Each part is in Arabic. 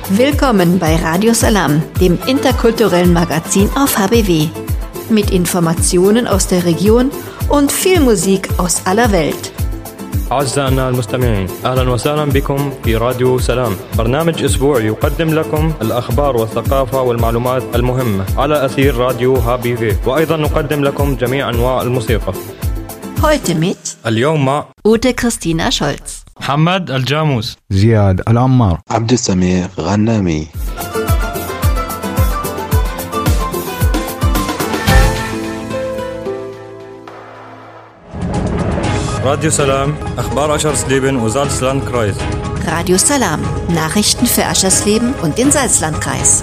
Willkommen bei Radio Salam, dem interkulturellen Magazin auf HBW. Mit Informationen aus der Region und viel Musik aus aller Welt. أعزائنا المستمعين، أهلا وسهلا بكم في راديو سلام، برنامج أسبوعي يقدم لكم الأخبار والثقافة والمعلومات المهمة على أثير راديو HBW، وأيضا نقدم لكم جميع أنواع الموسيقى. Heute mit اليوم مع Ute Christina Scholz, محمد الجاموس، زياد العمار، عبد السميع غنامي. راديو سلام، أخبار أشرسليبن وزالسلاندكreis. Radio Salam, Nachrichten für Aschersleben und den Salzlandkreis.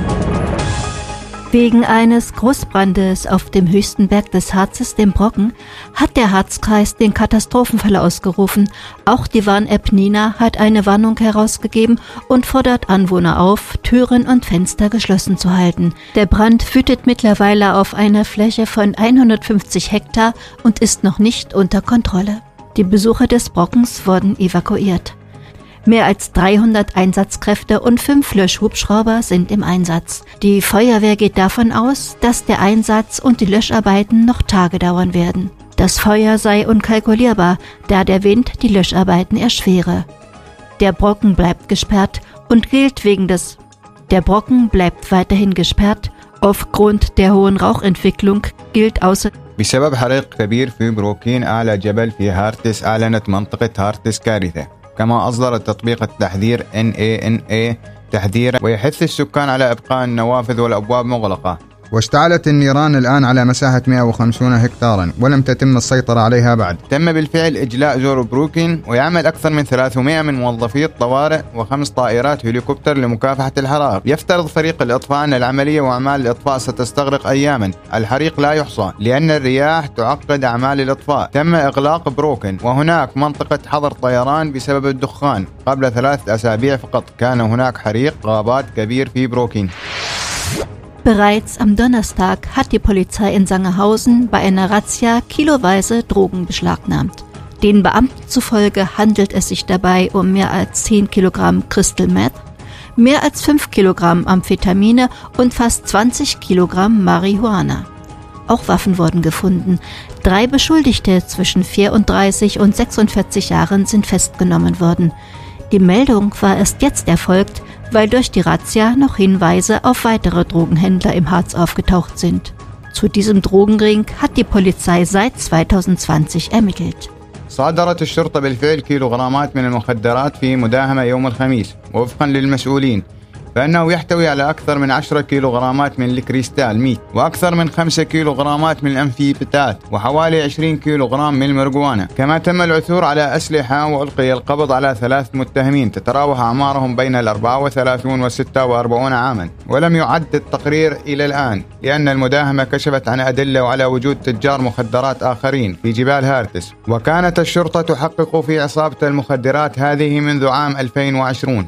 Wegen eines Großbrandes auf dem höchsten Berg des Harzes, dem Brocken, hat der Harzkreis den Katastrophenfall ausgerufen. Auch die Warn-App Nina hat eine Warnung herausgegeben und fordert Anwohner auf, Türen und Fenster geschlossen zu halten. Der Brand wütet mittlerweile auf einer Fläche von 150 Hektar und ist noch nicht unter Kontrolle. Die Besucher des Brockens wurden evakuiert. Mehr als 300 Einsatzkräfte und 5 Löschhubschrauber sind im Einsatz. Die Feuerwehr geht davon aus, dass der Einsatz und die Löscharbeiten noch Tage dauern werden. Das Feuer sei unkalkulierbar, da der Wind die Löscharbeiten erschwere. Der Brocken bleibt gesperrt und gilt Der Brocken bleibt weiterhin gesperrt. Aufgrund der hohen Rauchentwicklung gilt außer بسبب حريق كبير في بروكين أعلى جبل في هارتس أعلنت منطقة هارتس كارثة. كما أصدر تطبيق التحذير NANA تحذيرا ويحث السكان على إبقاء النوافذ والأبواب مغلقة. واشتعلت النيران الآن على مساحة 150 هكتارا ولم تتم السيطرة عليها بعد. تم بالفعل إجلاء زور بروكين ويعمل أكثر من 300 من موظفي الطوارئ و5 طائرات هليكوبتر لمكافحة الحرائق. يفترض فريق الإطفاء أن العملية وأعمال الإطفاء ستستغرق أياما. الحريق لا يحصى لأن الرياح تعقد أعمال الإطفاء. تم إغلاق بروكين وهناك منطقة حظر طيران بسبب الدخان. قبل 3 أسابيع فقط كان هناك حريق غابات كبير في بروكين. Bereits am Donnerstag hat die Polizei in Sangerhausen bei einer Razzia kiloweise Drogen beschlagnahmt. Den Beamten zufolge handelt es sich dabei um mehr als 10 Kilogramm Crystal Meth, mehr als 5 Kilogramm Amphetamine und fast 20 Kilogramm Marihuana. Auch Waffen wurden gefunden. 3 Beschuldigte zwischen 34 und 46 Jahren sind festgenommen worden. Die Meldung war erst jetzt erfolgt, weil durch die Razzia noch Hinweise auf weitere Drogenhändler im Harz aufgetaucht sind. Zu diesem Drogenring hat die Polizei seit 2020 ermittelt. صادرت الشرطة بالفعل كيلوغرامات من المخدرات في مداهمة يوم الخميس وفقا للمسؤولين فإنه يحتوي على أكثر من 10 كيلوغرامات من الكريستال ميت وأكثر من 5 كيلوغرامات من الأنفيبتات وحوالي 20 كيلوغرام من المرجوانا. كما تم العثور على أسلحة وألقي القبض على 3 متهمين تتراوح أعمارهم بين 34 و46 عاما. ولم يعد التقرير إلى الآن لأن المداهمة كشفت عن أدلة وعلى وجود تجار مخدرات آخرين في جبال هارتس. وكانت الشرطة تحقق في عصابة المخدرات هذه منذ عام 2020.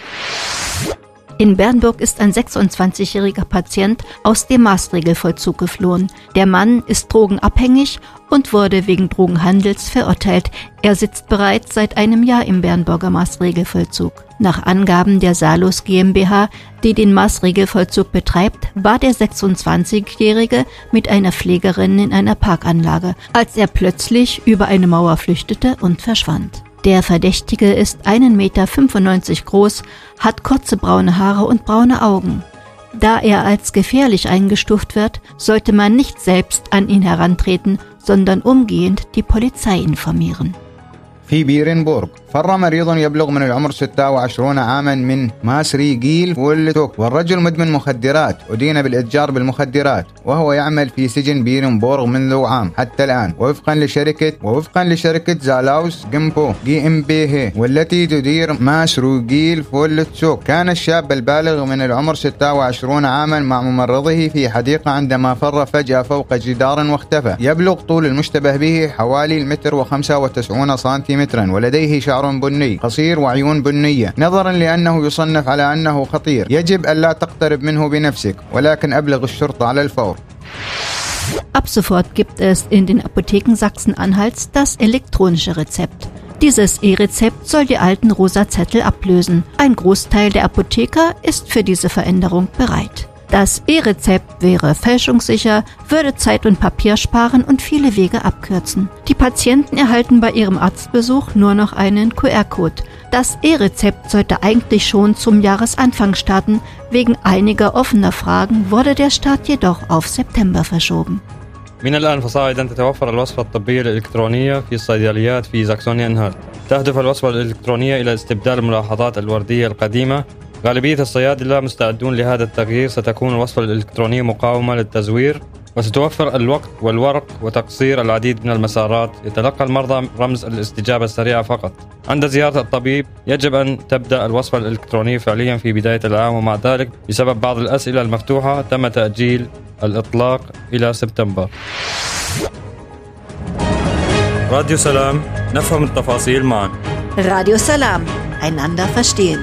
In Bernburg ist ein 26-jähriger Patient aus dem Maßregelvollzug geflohen. Der Mann ist drogenabhängig und wurde wegen Drogenhandels verurteilt. Er sitzt bereits seit einem Jahr im Bernburger Maßregelvollzug. Nach Angaben der Salus GmbH, die den Maßregelvollzug betreibt, war der 26-Jährige mit einer Pflegerin in einer Parkanlage, als er plötzlich über eine Mauer flüchtete und verschwand. Der Verdächtige ist 1,95 Meter groß, hat kurze braune Haare und braune Augen. Da er als gefährlich eingestuft wird, sollte man nicht selbst an ihn herantreten, sondern umgehend die Polizei informieren. في بيرنبورغ فر مريض يبلغ من العمر 26 عاما من ماسريغيل فولتوك والرجل مدمن مخدرات أدين بالإتجار بالمخدرات وهو يعمل في سجن بيرنبورغ منذ عام حتى الآن ووفقا لشركة زالاوس جيمبو GmbH والتي تدير ماسريغيل فولتوك. كان الشاب البالغ من العمر 26 عاما مع ممرضه في حديقة عندما فر فجأة فوق جدار واختفى. يبلغ طول المشتبه به حوالي 1.95 سنتيمترا ولديه شعر بني قصير وعيون بنية. نظرا لأنه يصنف على أنه خطير يجب ألا تقترب منه بنفسك ولكن أبلغ الشرطة على الفور. Ab sofort gibt es in den Apotheken Sachsen-Anhalts das elektronische Rezept. Dieses E-Rezept soll die alten rosa Zettel ablösen. Ein Großteil der Apotheker ist für diese Veränderung bereit. Das E-Rezept wäre fälschungssicher, würde Zeit und Papier sparen und viele Wege abkürzen. Die Patienten erhalten bei ihrem Arztbesuch nur noch einen QR-Code. Das E-Rezept sollte eigentlich schon zum Jahresanfang starten. Wegen einiger offener Fragen wurde der Start jedoch auf September verschoben. من الآن فصاعدا تتوفر الوصفة الطبية الإلكترونية في الصيدليات في ساكسونيا أنهالت. تهدف الوصفة الإلكترونية إلى استبدال الملاحظات الوردية القديمة. غالبية الصيادلة مستعدون لهذا التغيير. ستكون الوصفة الإلكترونية مقاومة للتزوير وستوفر الوقت والورق وتقصير العديد من المسارات. يتلقى المرضى رمز الاستجابة السريعة فقط. عند زيارة الطبيب يجب أن تبدأ الوصفة الإلكترونية فعليا في بداية العام، ومع ذلك بسبب بعض الأسئلة المفتوحة تم تأجيل الإطلاق إلى سبتمبر. راديو سلام، نفهم التفاصيل معا. Radio Salam, einander verstehen.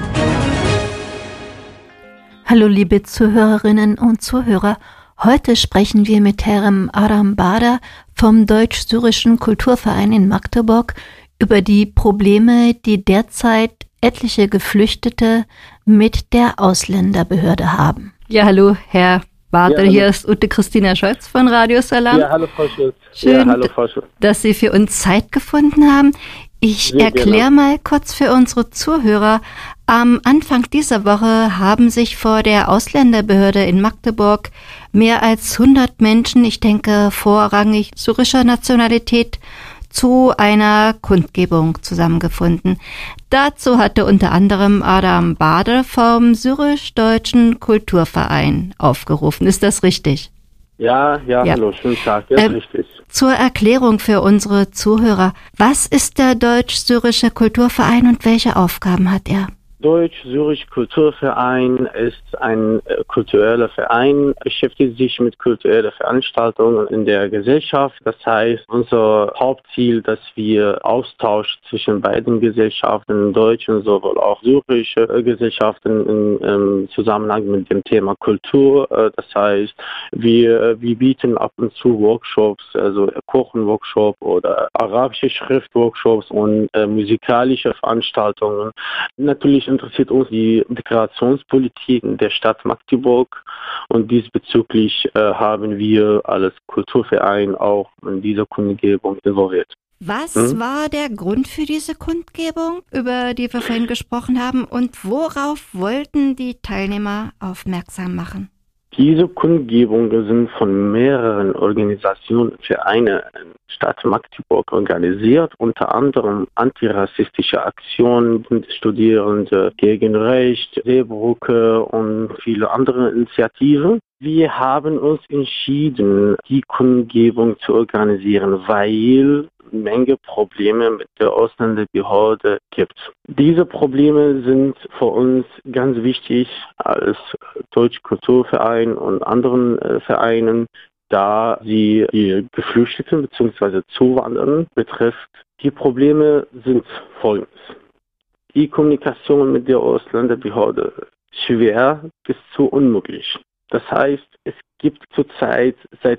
Hallo liebe Zuhörerinnen und Zuhörer, heute sprechen wir mit Herrn Aram Bader vom Deutsch-Syrischen Kulturverein in Magdeburg über die Probleme, die derzeit etliche Geflüchtete mit der Ausländerbehörde haben. Ja, hallo Herr Bader, ja, hier ist Ute Christina Scholz von Radio Salam. Ja, hallo Frau Schulz. Schön, dass Sie für uns Zeit gefunden haben. Ich erkläre mal kurz für unsere Zuhörer. Am Anfang dieser Woche haben sich vor der Ausländerbehörde in Magdeburg mehr als 100 Menschen, ich denke vorrangig syrischer Nationalität, zu einer Kundgebung zusammengefunden. Dazu hatte unter anderem Aram Bader vom Syrisch-Deutschen Kulturverein aufgerufen. Ist das richtig? Ja, hallo, schönen Tag, das ist richtig. Zur Erklärung für unsere Zuhörer, was ist der Deutsch-Syrische Kulturverein und welche Aufgaben hat er? Deutsch-Syrisch Kulturverein ist ein kultureller Verein, beschäftigt sich mit kulturellen Veranstaltungen in der Gesellschaft. Das heißt, unser Hauptziel, dass wir Austausch zwischen beiden Gesellschaften, deutschen sowohl auch syrische Gesellschaften im Zusammenhang mit dem Thema Kultur. Das heißt, wir bieten ab und zu Workshops, also Kochenworkshop oder arabische Schriftworkshops und musikalische Veranstaltungen. Natürlich interessiert uns die Integrationspolitik der Stadt Magdeburg und diesbezüglich haben wir als Kulturverein auch in dieser Kundgebung involviert. Was war der Grund für diese Kundgebung, über die wir vorhin gesprochen haben, und worauf wollten die Teilnehmer aufmerksam machen? Diese Kundgebungen sind von mehreren Organisationen und Vereinen in Stadt Magdeburg organisiert, unter anderem antirassistische Aktionen, Studierende gegen Recht, Seebrücke und viele andere Initiativen. Wir haben uns entschieden, die Kundgebung zu organisieren, weil Menge Probleme mit der Ausländerbehörde gibt. Diese Probleme sind für uns ganz wichtig als Deutscher Kulturverein und anderen Vereinen, da sie die Geflüchteten bzw. Zuwanderer betrifft. Die Probleme sind folgendes. Die Kommunikation mit der Ausländerbehörde schwer bis zu unmöglich. Das heißt, es gibt zurzeit seit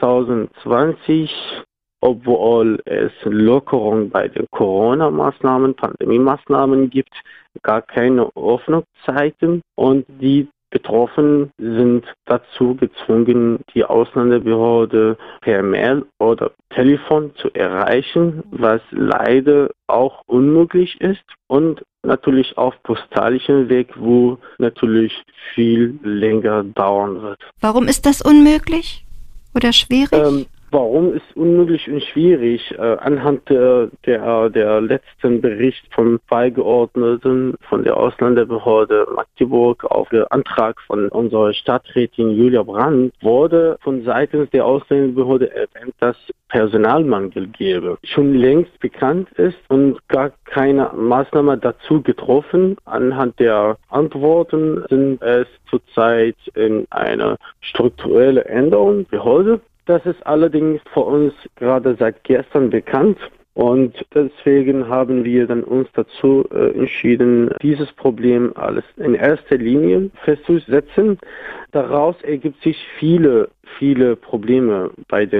2020, obwohl es Lockerung bei den Corona-Maßnahmen, Pandemie-Maßnahmen gibt, gar keine Öffnungszeiten und die Betroffenen sind dazu gezwungen, die Ausländerbehörde per Mail oder Telefon zu erreichen, was leider auch unmöglich ist und natürlich auf postalischem Weg, wo natürlich viel länger dauern wird. Warum ist das unmöglich oder schwierig? Warum ist unmöglich und schwierig? Anhand der letzten Bericht vom Beigeordneten von der Ausländerbehörde Magdeburg auf den Antrag von unserer Stadträtin Julia Brandt wurde von seitens der Ausländerbehörde erwähnt, dass Personalmangel gäbe. Schon längst bekannt ist und gar keine Maßnahme dazu getroffen. Anhand der Antworten sind es zurzeit in einer strukturellen Änderung Behörde. Das ist allerdings für uns gerade seit gestern bekannt und deswegen haben wir dann uns dazu entschieden, dieses Problem alles in erster Linie festzusetzen. Daraus ergibt sich viele Probleme bei den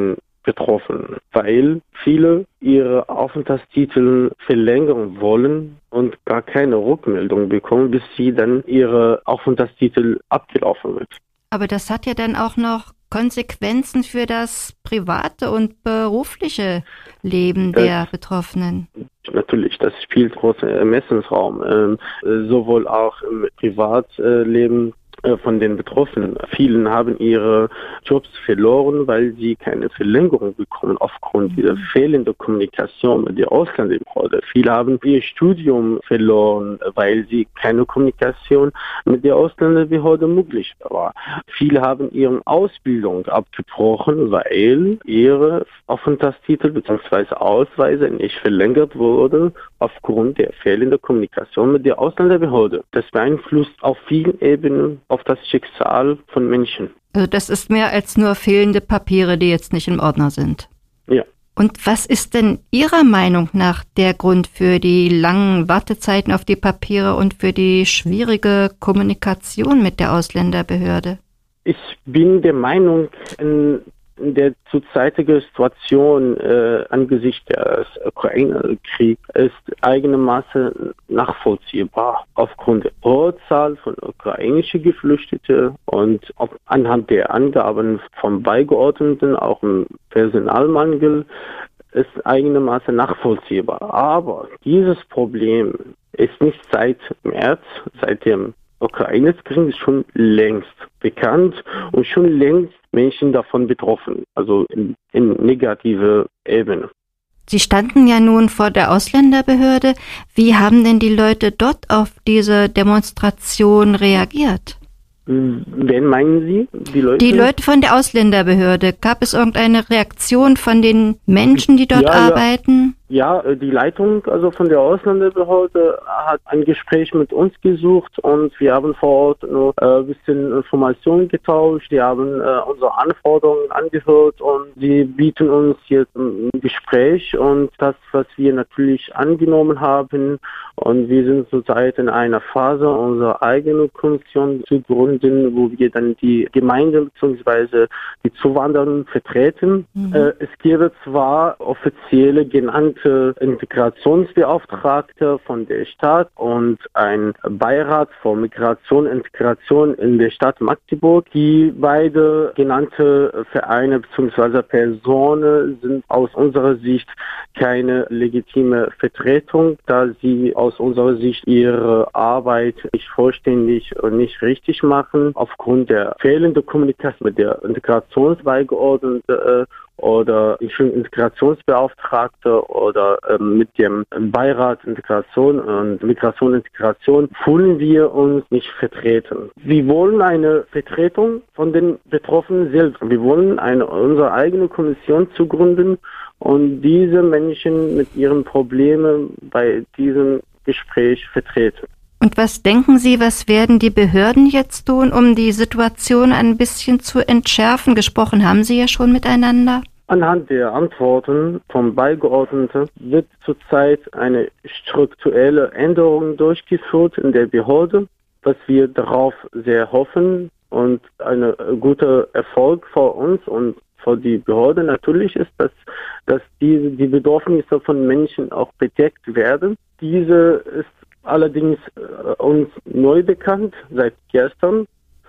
betroffen, weil viele ihre Aufenthaltstitel verlängern wollen und gar keine Rückmeldung bekommen, bis sie dann ihre Aufenthaltstitel abgelaufen wird. Aber das hat ja dann auch noch Konsequenzen für das private und berufliche Leben der Betroffenen. Natürlich, das spielt großen Ermessensraum, sowohl auch im Privatleben von den Betroffenen. Vielen haben ihre Jobs verloren, weil sie keine Verlängerung bekommen aufgrund dieser fehlenden Kommunikation mit der Ausländerbehörde. Viele haben ihr Studium verloren, weil sie keine Kommunikation mit der Ausländerbehörde möglich war. Viele haben ihre Ausbildung abgebrochen, weil ihre Aufenthaltstitel bzw. Ausweise nicht verlängert wurde aufgrund der fehlenden Kommunikation mit der Ausländerbehörde. Das beeinflusst auf vielen Ebenen auf das Schicksal von Menschen. Also das ist mehr als nur fehlende Papiere, die jetzt nicht im Ordner sind. Ja. Und was ist denn Ihrer Meinung nach der Grund für die langen Wartezeiten auf die Papiere und für die schwierige Kommunikation mit der Ausländerbehörde? Ich bin der Meinung, in der zurzeitigen Situation angesichts des Ukraine-Kriegs ist eigenermaßen nachvollziehbar. Aufgrund der hohen Zahl von ukrainischen Geflüchteten und anhand der Angaben von Beigeordneten, auch im Personalmangel, ist eigenermaßen nachvollziehbar. Aber dieses Problem ist nicht seit März, seit dem Ukraine-Krieg, ist schon längst bekannt und schon längst Menschen davon betroffen, also in negative Ebene. Sie standen ja nun vor der Ausländerbehörde. Wie haben denn die Leute dort auf diese Demonstration reagiert? Wen meinen Sie? Die Leute? Die Leute von der Ausländerbehörde. Gab es irgendeine Reaktion von den Menschen, die dort arbeiten? Ja, die Leitung also von der Ausländerbehörde hat ein Gespräch mit uns gesucht und wir haben vor Ort noch ein bisschen Informationen getauscht. Die haben unsere Anforderungen angehört und sie bieten uns jetzt ein Gespräch und das, was wir natürlich angenommen haben. Und wir sind zurzeit in einer Phase, unsere eigene Kommission zu gründen, wo wir dann die Gemeinde bzw. die Zuwanderer vertreten. Es gäbe zwar offizielle genannte Integrationsbeauftragte von der Stadt und ein Beirat für Migration und Integration in der Stadt Magdeburg. Die beide genannte Vereine bzw. Personen sind aus unserer Sicht keine legitime Vertretung, da sie aus unserer Sicht ihre Arbeit nicht vollständig und nicht richtig machen, aufgrund der fehlenden Kommunikation mit der Integrationsbeigeordneten oder Integrationsbeauftragte oder mit dem Beirat Integration und Migration und Integration fühlen wir uns nicht vertreten. Wir wollen eine Vertretung von den Betroffenen selbst. Wir wollen unsere eigene Kommission zu gründen und diese Menschen mit ihren Problemen bei diesem Gespräch vertreten. Und was denken Sie, was werden die Behörden jetzt tun, um die Situation ein bisschen zu entschärfen? Gesprochen haben Sie ja schon miteinander. Anhand der Antworten vom Beigeordneten wird zurzeit eine strukturelle Änderung durchgeführt in der Behörde, was wir darauf sehr hoffen und ein guter Erfolg für uns und für die Behörde natürlich ist, dass die Bedürfnisse von Menschen auch bedeckt werden. Diese ist allerdings uns neu bekannt seit gestern.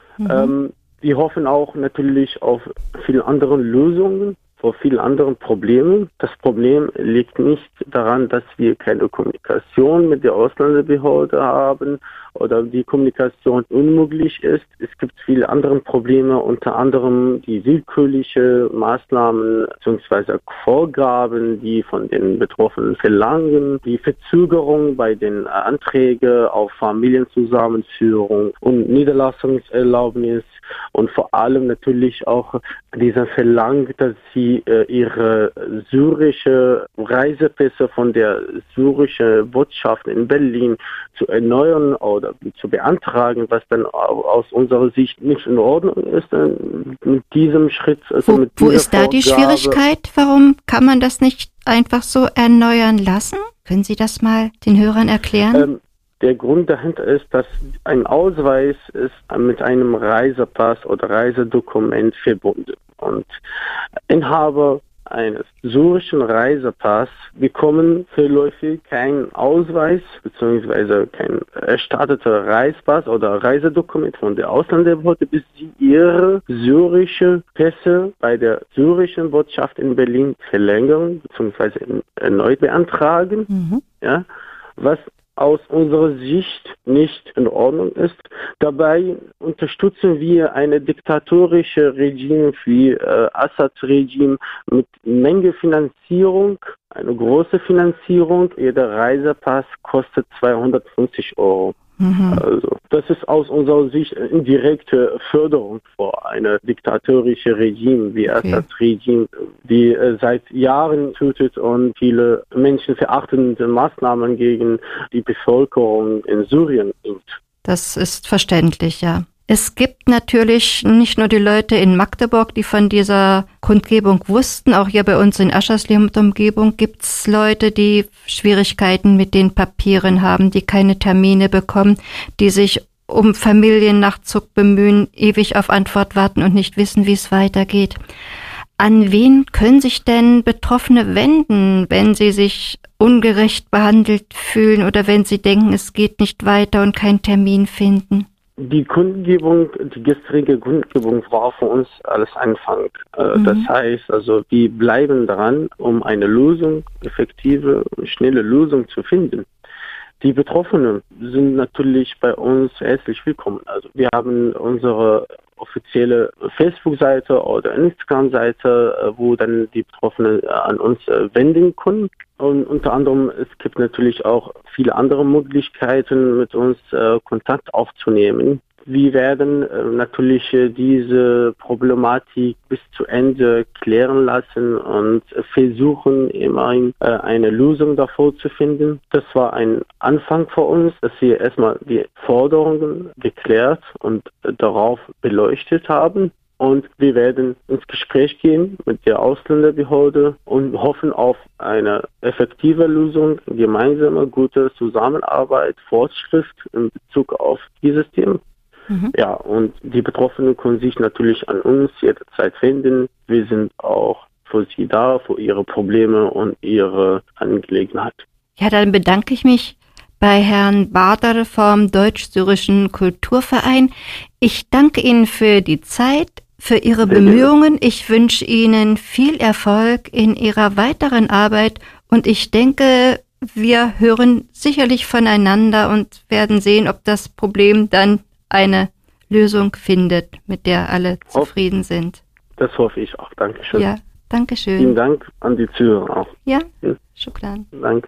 Wir hoffen auch natürlich auf viele andere Lösungen vor vielen anderen Problemen. Das Problem liegt nicht daran, dass wir keine Kommunikation mit der Ausländerbehörde haben oder die Kommunikation unmöglich ist. Es gibt viele andere Probleme, unter anderem die willkürliche Maßnahmen bzw. Vorgaben, die von den Betroffenen verlangen, die Verzögerung bei den Anträgen auf Familienzusammenführung und Niederlassungserlaubnis und vor allem natürlich auch dieser Verlangen, dass sie ihre syrische Reisepässe von der syrischen Botschaft in Berlin zu erneuern oder zu beantragen, was dann aus unserer Sicht nicht in Ordnung ist mit diesem Schritt. Also wo ist da die Schwierigkeit? Warum kann man das nicht einfach so erneuern lassen? Können Sie das mal den Hörern erklären? Der Grund dahinter ist, dass ein Ausweis ist mit einem Reisepass oder Reisedokument verbunden. Und Inhaber eines syrischen Reisepass bekommen vorläufig keinen Ausweis bzw. kein erstatteter Reisepass oder Reisedokument von der Ausländerbehörde, bis sie ihre syrische Pässe bei der syrischen Botschaft in Berlin verlängern bzw. erneut beantragen. Ja, was aus unserer Sicht nicht in Ordnung ist. Dabei unterstützen wir eine diktatorische Regime wie Assad-Regime mit Menge Finanzierung, eine große Finanzierung. Jeder Reisepass kostet 250 €. Also, das ist aus unserer Sicht indirekte Förderung vor einer diktatorischen Regime wie Assad-Regime, die seit Jahren tötet und viele menschenverachtende Maßnahmen gegen die Bevölkerung in Syrien nimmt. Das ist verständlich, ja. Es gibt natürlich nicht nur die Leute in Magdeburg, die von dieser Kundgebung wussten. Auch hier bei uns in Aschersleben und Umgebung gibt's Leute, die Schwierigkeiten mit den Papieren haben, die keine Termine bekommen, die sich um Familiennachzug bemühen, ewig auf Antwort warten und nicht wissen, wie es weitergeht. An wen können sich denn Betroffene wenden, wenn sie sich ungerecht behandelt fühlen oder wenn sie denken, es geht nicht weiter und keinen Termin finden? Die gestrige Kundgebung war für uns alles Anfang. Das heißt, also wir bleiben dran, um eine Lösung, effektive, schnelle Lösung zu finden. Die Betroffenen sind natürlich bei uns herzlich willkommen. Also wir haben unsere offizielle Facebook-Seite oder Instagram-Seite, wo dann die Betroffenen an uns wenden können. Und unter anderem, es gibt natürlich auch viele andere Möglichkeiten, mit uns Kontakt aufzunehmen. Wir werden natürlich diese Problematik bis zu Ende klären lassen und versuchen, immerhin eine Lösung davor zu finden. Das war ein Anfang für uns, dass wir erstmal die Forderungen geklärt und darauf beleuchtet haben. Und wir werden ins Gespräch gehen mit der Ausländerbehörde und hoffen auf eine effektive Lösung, gemeinsame, gute Zusammenarbeit, Fortschritt in Bezug auf dieses Thema. Ja, und die Betroffenen können sich natürlich an uns jederzeit wenden. Wir sind auch für sie da, für ihre Probleme und ihre Angelegenheit. Ja, dann bedanke ich mich bei Herrn Bader vom Deutsch-Syrischen Kulturverein. Ich danke Ihnen für die Zeit, für Ihre Bemühungen. Ich wünsche Ihnen viel Erfolg in Ihrer weiteren Arbeit und ich denke, wir hören sicherlich voneinander und werden sehen, ob das Problem dann eine Lösung findet, mit der alle zufrieden sind. Das hoffe ich auch. Dankeschön. Ja, Dankeschön. Vielen Dank an die Zuhörer auch. Ja, Shukran. Danke.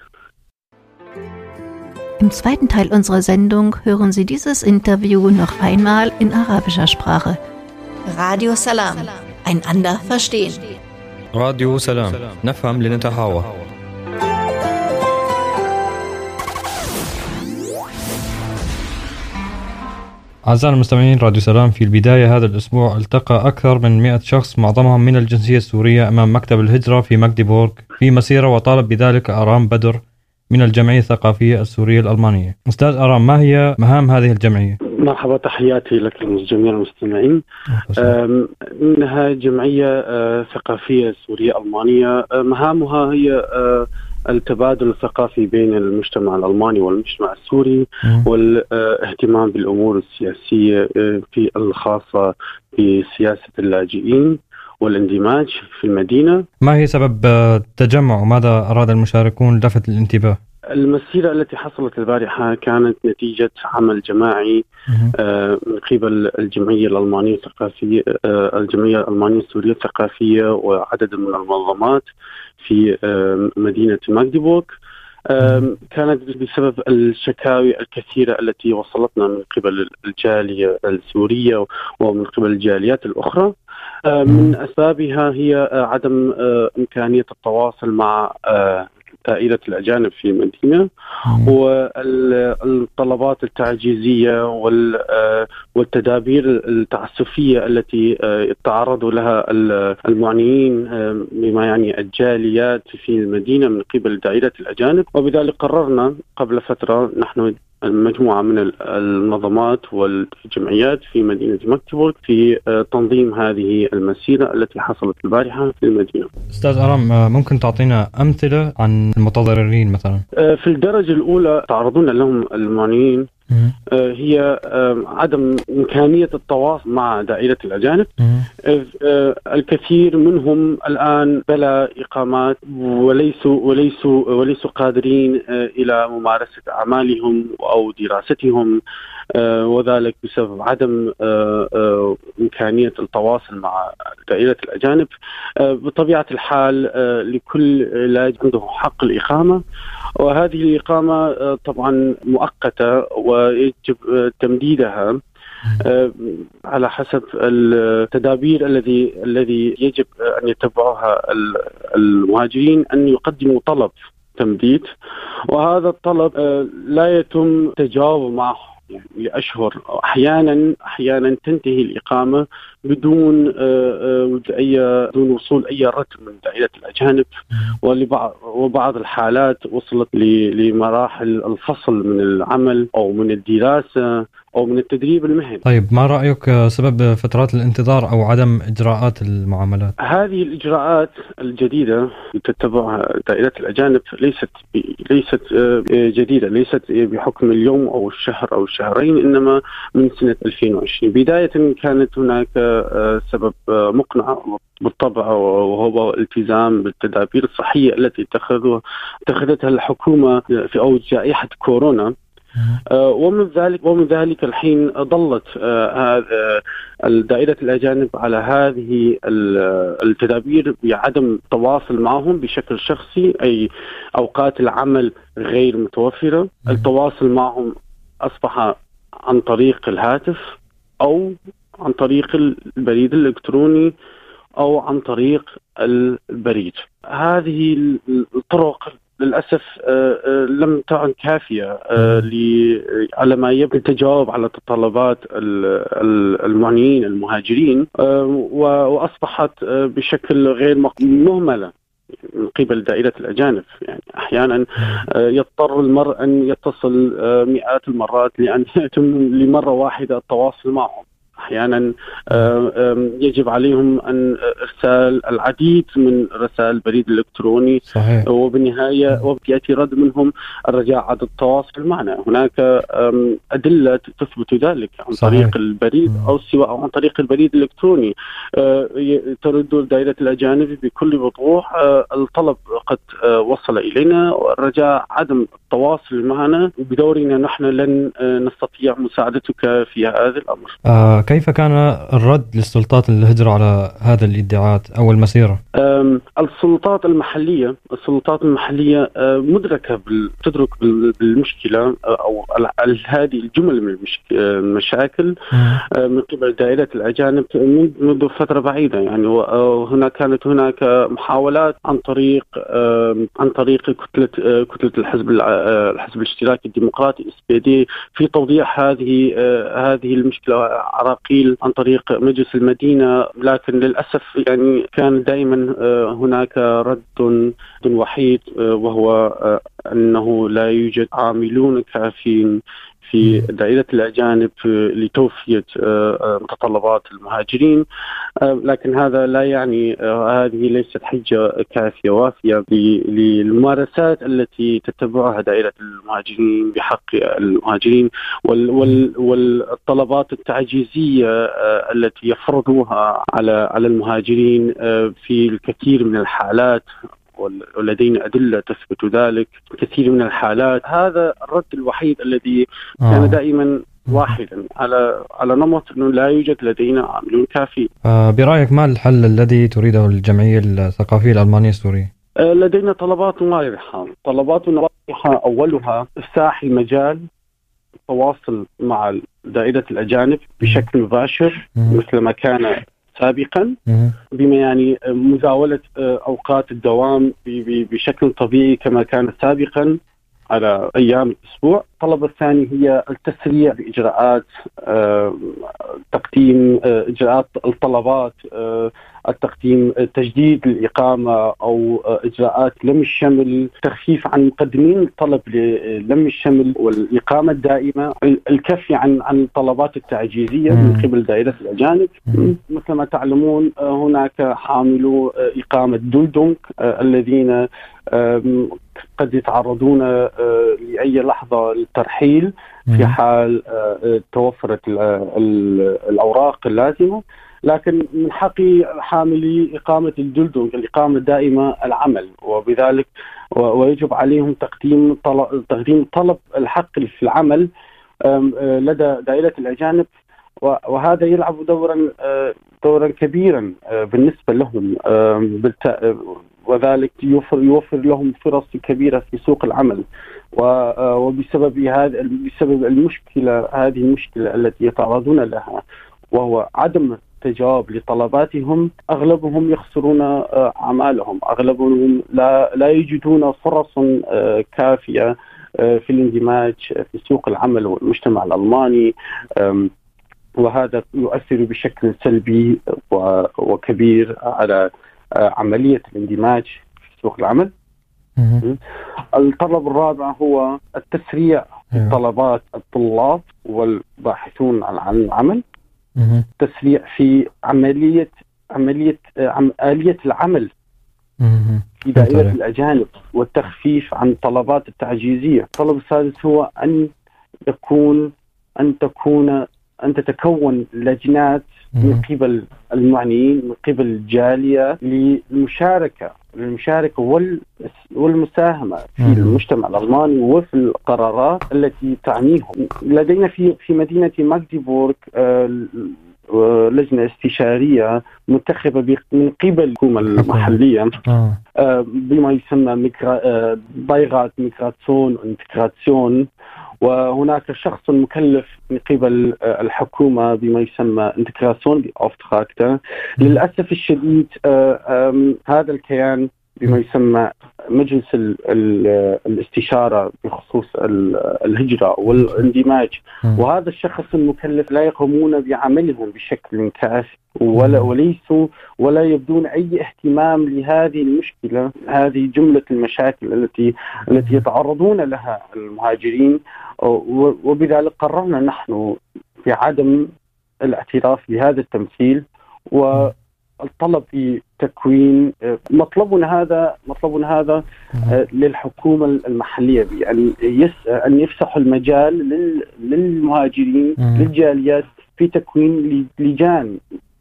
Im zweiten Teil unserer Sendung hören Sie dieses Interview noch einmal in arabischer Sprache. Radio Salam. Einander verstehen. راديو سلام نفهم لنتحاور. أعزائنا المستمعين، راديو سلام في البداية هذا الأسبوع التقى أكثر من 100 شخص معظمهم من الجنسية السورية أمام مكتب الهجرة في ماغديبورغ في مسيرة، وطالب بذلك آرام بدر من الجمعية الثقافية السورية الألمانية. أستاذ آرام، ما هي مهام هذه الجمعية؟ مرحبا، تحياتي لكم جميع المستمعين. إنها جمعية ثقافية سورية ألمانية. مهامها هي التبادل الثقافي بين المجتمع الألماني والمجتمع السوري، والاهتمام بالأمور السياسية في الخاصة بسياسة اللاجئين والاندماج في المدينة. ما هي سبب التجمع وماذا أراد المشاركون لفت الانتباه؟ المسيرة التي حصلت البارحة كانت نتيجة عمل جماعي من قبل الجمعية الألمانية الثقافية، الجمعية الألمانية السورية الثقافية، وعدد من المنظمات في مدينة ماغديبورغ. كانت بسبب الشكاوي الكثيرة التي وصلتنا من قبل الجالية السورية ومن قبل الجاليات الأخرى. من أسبابها هي عدم إمكانية التواصل مع دائرة الأجانب في المدينة، والطلبات التعجيزية والتدابير التعسفية التي تعرضوا لها المعنيين بما يعني الجاليات في المدينة من قبل دائرة الأجانب. وبذلك قررنا قبل فترة نحن مجموعة من المنظمات والجمعيات في مدينة مكتبورغ في تنظيم هذه المسيرة التي حصلت البارحة في المدينة. أستاذ أرام، ممكن تعطينا أمثلة عن المتضررين مثلا؟ في الدرجة الأولى تعرضون لهم المعنيين هي عدم إمكانية التواصل مع دائرة الأجانب. الكثير منهم الآن بلا إقامات وليسوا قادرين إلى ممارسة أعمالهم أو دراستهم، وذلك بسبب عدم إمكانية التواصل مع دائرة الأجانب. بطبيعة الحال لكل لاجئ عنده حق الإقامة، وهذه الإقامة طبعا مؤقتة ويجب تمديدها على حسب التدابير الذي يجب أن يتبعها المهاجرين، أن يقدموا طلب تمديد، وهذا الطلب لا يتم تجاوب معه يعني لأشهر. أحيانا تنتهي الإقامة بدون وصول أي رد من دائرة الأجانب، وبعض الحالات وصلت لمراحل الفصل من العمل أو من الدراسة أو من التدريب المهني. طيب، ما رأيك سبب فترات الانتظار أو عدم إجراءات المعاملات؟ هذه الإجراءات الجديدة تتبعها دائرة الأجانب ليست جديدة، ليست بحكم اليوم أو الشهر أو الشهرين، إنما من سنة 2020. بداية كانت هناك سبب مقنع بالطبع، وهو الالتزام بالتدابير الصحية التي اتخذتها الحكومة في أول جائحة كورونا. ومن ذلك الحين ضلت دائرة الأجانب على هذه التدابير بعدم التواصل معهم بشكل شخصي، أي أوقات العمل غير متوفرة. التواصل معهم أصبح عن طريق الهاتف أو عن طريق البريد الإلكتروني أو عن طريق البريد. هذه الطرق للأسف لم تعد كافية على ما يبدو التجاوب على تطلبات المعنيين المهاجرين، وأصبحت بشكل غير مهملة من قبل دائرة الأجانب. يعني أحيانا يضطر المرء أن يتصل مئات المرات لأن يتم لمرة واحدة التواصل معهم. أحيانا يجب عليهم أن إرسال العديد من رسائل البريد الإلكتروني. صحيح. وبالنهاية يأتي رد منهم الرجاء على التواصل معنا. هناك أدلة تثبت ذلك عن طريق البريد أو سواء عن طريق البريد الإلكتروني. ترد دائرة الأجانب بكل وضوح الطلب قد وصل إلينا، والرجاء عدم التواصل معنا، وبدورنا نحن لن نستطيع مساعدتك في هذا الأمر. كيف كان الرد للسلطات الهجرة على هذا الادعاءات أو المسيرة؟ السلطات المحلية تدرك بالمشكلة أو هذه الجمل من المشاكل من قبل دائرة الأجانب منذ فترة بعيدة. يعني كانت هناك محاولات عن طريق كتلة الحزب الاشتراكي الديمقراطي SPD في توضيح هذه المشكلة عراقيل عن طريق مجلس المدينة، لكن للأسف يعني كان دائما هناك رد وحيد، وهو أنه لا يوجد عاملون كافيين في دائرة الأجانب لتوفية متطلبات المهاجرين. لكن هذا لا يعني هذه ليست حجة كافية وافية للممارسات التي تتبعها دائرة المهاجرين بحق المهاجرين والطلبات التعجيزية التي يفرضوها على المهاجرين في الكثير من الحالات، ولدينا أدلة تثبت ذلك. كثير من الحالات هذا الرد الوحيد الذي كان دائما واحدا على نمط أنه لا يوجد لدينا عاملون كافي. برأيك ما الحل الذي تريده الجمعية الثقافية الألمانية السورية؟ لدينا طلبات واضحة. أولها إفساح المجال التواصل مع دائرة الأجانب بشكل مباشر مثل ما كان سابقا، بما يعني مزاولة أوقات الدوام بشكل طبيعي كما كان سابقا على أيام الأسبوع. الطلب الثاني هي التسريع بإجراءات تقديم إجراءات الطلبات التقديم تجديد الإقامة أو إجراءات لم الشمل، تخفيف عن مقدمين الطلب للم الشمل والإقامة الدائمة، الكف عن الطلبات التعجيزية من قبل دائرة الأجانب. مثل ما تعلمون هناك حاملو إقامة دولدونك الذين قد يتعرضون لأي لحظة للترحيل في حال توفرت الأوراق اللازمة، لكن من حق حاملي إقامة الدولدونك الإقامة الدائمة العمل، وبذلك ويجب عليهم تقديم طلب الحق في العمل لدى دائرة الأجانب، وهذا يلعب دورا كبيرا بالنسبة لهم، وذلك يوفر لهم فرص كبيرة في سوق العمل. وبسبب بسبب هذه المشكلة التي يتعرضون لها، وهو عدم تجاوب لطلباتهم، أغلبهم يخسرون أعمالهم، أغلبهم لا يجدون فرص كافية في الاندماج في سوق العمل والمجتمع الألماني، وهذا يؤثر بشكل سلبي وكبير على عملية الاندماج في سوق العمل. الطلب الرابع هو التسريع في طلبات الطلاب والباحثون عن العمل، تسريع في آلية العمل في دائرة الأجانب، والتخفيف عن الطلبات التعجيزية. الطلب السادس هو أن تتكون لجنات من قبل المعنيين، من قبل الجالية، للمشاركة والمساهمة في المجتمع الألماني وفي القرارات التي تعنيهم. لدينا في مدينة ماغديبورغ لجنة استشارية منتخبة من قبل الحكومة المحلية بما يسمى بايغات ميغراتسيون وانتغراسيون، وهناك شخص مكلف من قبل الحكومة بما يسمى انتغراسيون بأوفتراكتا. للأسف الشديد هذا الكيان بما يسمى مجلس الاستشارة بخصوص الهجرة والاندماج، وهذا الشخص المكلف لا يقومون بعملهم بشكل كافي، ولا يبدون أي اهتمام لهذه المشكلة، هذه جملة المشاكل التي يتعرضون لها المهاجرين. وبذلك قررنا نحن بعدم الاعتراف بهذا التمثيل، والطلب في تكوين مطلبنا هذا للحكومة المحلية بأن يفسحوا المجال للمهاجرين للجاليات في تكوين لجان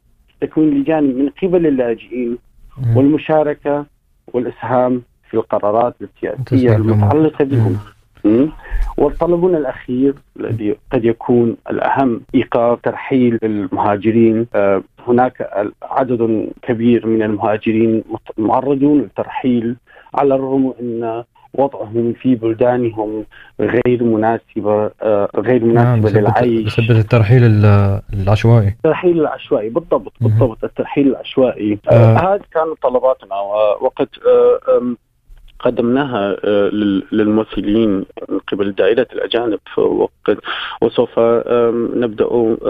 من قبل اللاجئين، والمشاركة والإسهام في القرارات السياسية المتعلقة بهم. والطلبنا الأخير الذي قد يكون الأهم إيقاف ترحيل المهاجرين. هناك عدد كبير من المهاجرين معرضون للترحيل على الرغم أن وضعهم في بلدانهم غير مناسبة للعيش بسبب الترحيل العشوائي. الترحيل العشوائي بالضبط الترحيل العشوائي. هذه كانت طلباتنا، وقد قدمناها للممثلين من قبل دائرة الأجانب، وسوف نبدأ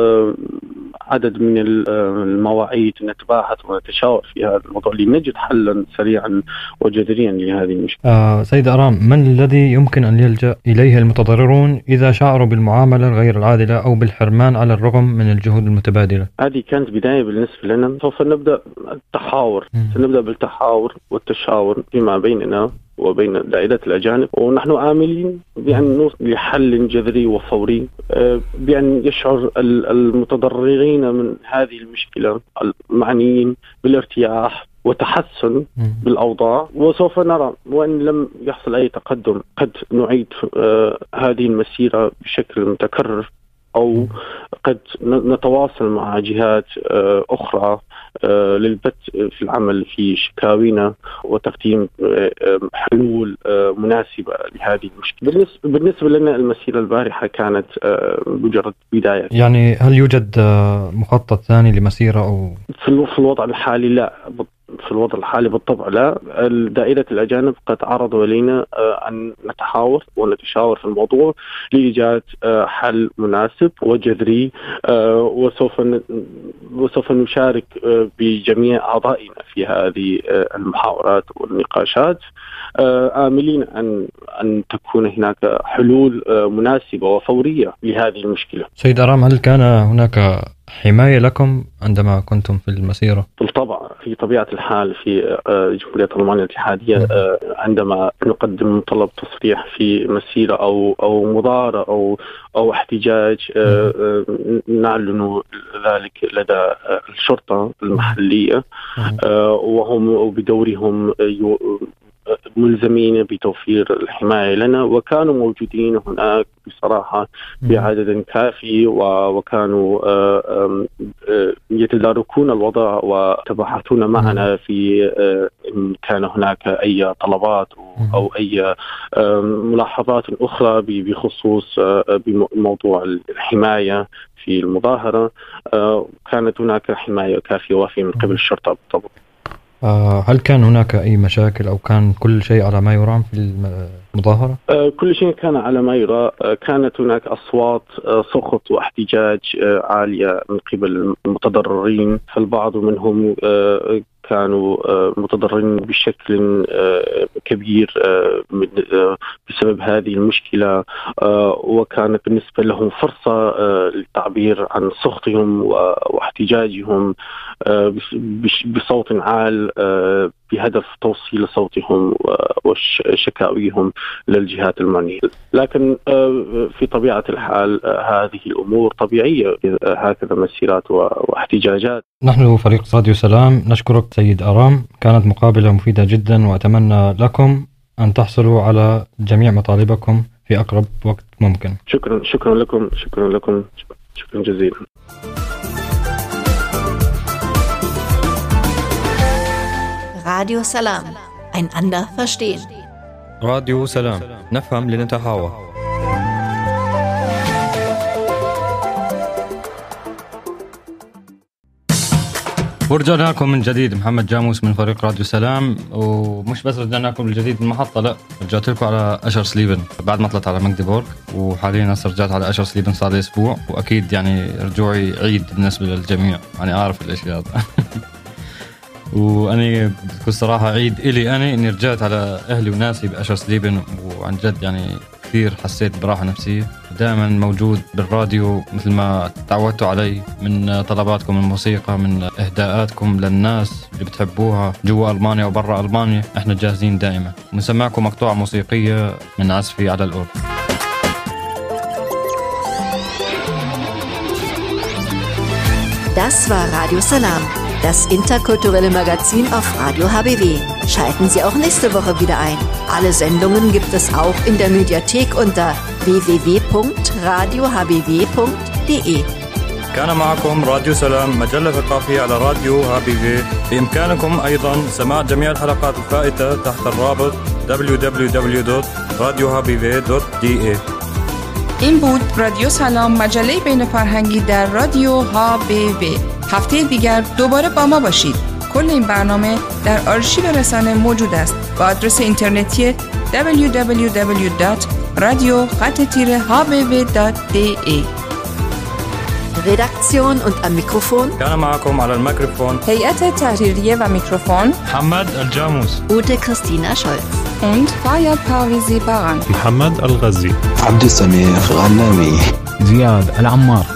عدد من المواعيد نتباحث ونتشاور في هذا الموضوع لنجد حلا سريعا وجذريا لهذه المشكلة. سيد أرام، من الذي يمكن أن يلجأ إليه المتضررون إذا شعروا بالمعاملة الغير العادلة أو بالحرمان على الرغم من الجهود المتبادلة؟ هذه كانت بداية بالنسبة لنا. سوف نبدأ التحاور، سنبدأ بالتحاور والتشاور فيما بيننا وبين دائرة الأجانب، ونحن آملين بأن نوصل لحل جذري وفوري، بأن يشعر المتضررين من هذه المشكلة المعنيين بالارتياح وتحسن بالأوضاع. وسوف نرى وإن لم يحصل أي تقدم قد نعيد هذه المسيرة بشكل متكرر، أو قد نتواصل مع جهات أخرى للبت في العمل في شكاوينا وتقديم حلول مناسبة لهذه المشكلة. بالنسبة لنا المسيرة البارحة كانت مجرد بداية. يعني هل يوجد مخطط ثاني لمسيرة أو في الوضع الحالي؟ لا، في الوضع الحالي بالطبع لا. دائرة الأجانب قد عرضوا علينا أن نتحاور ونتشاور في الموضوع لإيجاد حل مناسب وجذري، وسوف نشارك بجميع أعضائنا في هذه المحاورات والنقاشات، آملين أن تكون هناك حلول مناسبة وفورية لهذه المشكلة. سيد أرام، هل كان هناك حماية لكم عندما كنتم في المسيرة؟ بالطبع، في طبيعة الحال في جمهورية ألمانيا الاتحادية عندما نقدم طلب تصريح في مسيرة أو مظاهرة أو احتجاج نعلن ذلك لدى الشرطة المحلية، وهم بدورهم ملزمين بتوفير الحماية لنا، وكانوا موجودين هناك بصراحة بعدد كافي، وكانوا يتداركون الوضع ويتباحثون معنا في إن كان هناك أي طلبات أو أي ملاحظات أخرى بخصوص بموضوع الحماية في المظاهرة. كانت هناك حماية كافية وافية من قبل الشرطة بالطبع. هل كان هناك أي مشاكل أو كان كل شيء على ما يرام في المظاهرة؟ كل شيء كان على ما يرام. كانت هناك أصوات سخط واحتجاج عالية من قبل المتضررين، فالبعض منهم كانوا متضررين بشكل كبير بسبب هذه المشكلة، وكانت بالنسبة لهم فرصة للتعبير عن سخطهم واحتجاجهم بصوت عال بهدف توصيل صوتهم وشكاويهم للجهات المعنية. لكن في طبيعة الحال هذه الأمور طبيعية، هكذا مسيرات واحتجاجات. نحن فريق راديو سلام نشكرك سيد أرام، كانت مقابلة مفيدة جدا، وأتمنى لكم أن تحصلوا على جميع مطالبكم في أقرب وقت ممكن. شكرا لكم شكرا جزيلا. Radio Salam. Einander verstehen. راديو سلام، نفهم لنتحاور. ورجعنا لكم من جديد. محمد جاموس من فريق راديو سلام، ومش بس رجعنا لكم من جديد المحطة، لا رجعت لكم على أشر سليبن بعد ما طلعت على ماغديبورغ، وحاليا هسه رجعت على أشر سليبن صار لي أسبوع، وأكيد يعني رجوعي عيد بالنسبة للجميع، يعني أعرف الأشياء هذا. وأنا بكل صراحة عيد إلي أنا إني رجعت على أهلي وناسي بأشر سليبن، وعن جد يعني كثير حسيت براحة نفسية. دائما موجود بالراديو مثل ما تعودتوا علي، من طلباتكم الموسيقى، من إهداءاتكم للناس اللي بتحبوها جوا ألمانيا وبرا ألمانيا، إحنا جاهزين دائما. ونسمعكم مقطوعة موسيقية من عزفي على الأورج. Das war Radio Salam, das interkulturelle Magazin auf Radio HBW. Schalten Sie auch nächste Woche wieder ein. Alle Sendungen gibt es auch in der Mediathek unter www.radiohbw.de. كان معكم راديو سلام، مجلة ثقافية على راديو HBW. بإمكانكم أيضا سماع جميع الحلقات الفائتة تحت الرابط www.radiohbw.de. این بود رادیو سلام، مجله بین فرهنگی در رادیو HBW. هفته دیگر دوباره با ما باشید. کل این برنامه در آرشیو رسانه موجود است با آدرس اینترنتی www.radio-hbw.de. Redaktion und am Mikrofon كان معكم على الميكروفون هيئت تحریریه و میکروفون محمد الجاموس، Ute Christina Scholz und Fayad Parvizi Baran. محمد الغزي، عبد السميع غنامي، زياد العمار.